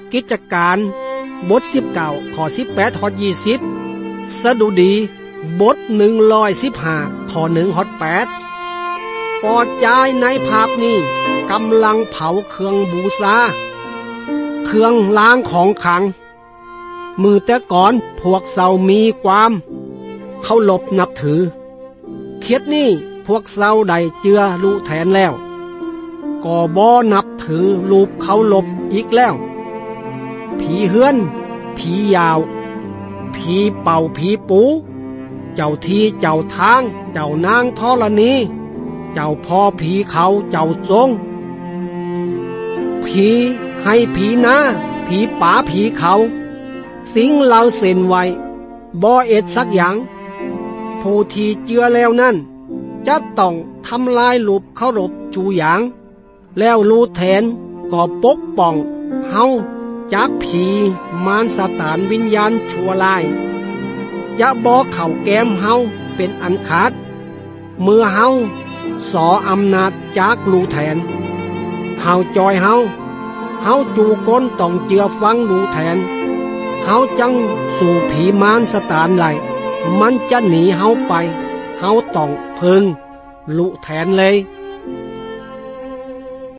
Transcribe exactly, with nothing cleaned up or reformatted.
กิจการบทสิบเก้าข้อสิบแปดฮอดยี่สิบสดุดีบทหนึ่งร้อยสิบห้าข้อหนึ่งฮอดแปดปอจายในภาพนี้กำลังเผาเครื่องบูชาเครื่องล้างของขลังมือแต่ก่อนพวกเซามีความเคารพนับถือเคียดนี้พวกเซาได้เจือรูแทนแล้วก็บ่นับถือรูปเคารพอีกแล้วผีเฮือนผียาวผีเป่าผีปูเจ้าที่เจ้าทางเจ้านางธรณีเจ้าพ่อผีเขาเจ้าจงผีให้ผีนาผีป่าผีเขาสิ่งเราเส้นไว้บ่เอ็ดสักอย่างผู้ที่เจือแล้วนั้นจะต้องทำลายรูปเคารพจูอย่างแล้วรูแทนก็ปกป้องเฮาจากผีมารซาตานวิญญาณชั่วร้ายจะบ่เข้าแก้มเฮาเป็นอันขาดเมื่อเฮาสออำนาจจากรูแทนเฮาจอยเฮาเฮาจูก้นต้องเจือฟังรูแทนเฮาจังสู่ผีมารซาตานไหลมันจะหนีเฮาไปเฮาต้องพึงรูแทนเลย